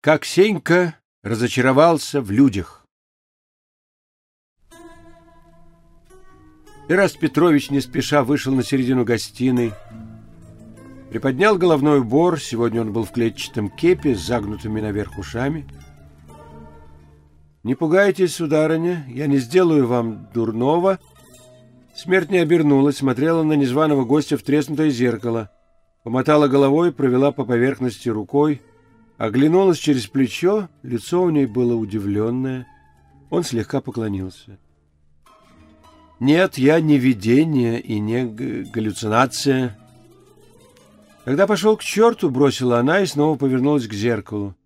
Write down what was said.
Как Сенька разочаровался в людях. Ираст Петрович не спеша вышел на середину гостиной, приподнял головной убор, сегодня он был в клетчатом кепе с загнутыми наверх ушами. «Не пугайтесь, сударыня, я не сделаю вам дурного». Смерть не обернулась, смотрела на незваного гостя в треснутое зеркало, помотала головой, провела по поверхности рукой, оглянулась через плечо, лицо у ней было удивленное. Он слегка поклонился. «Нет, я не видение и не галлюцинация». Когда пошел к черту, бросила она и снова повернулась к зеркалу.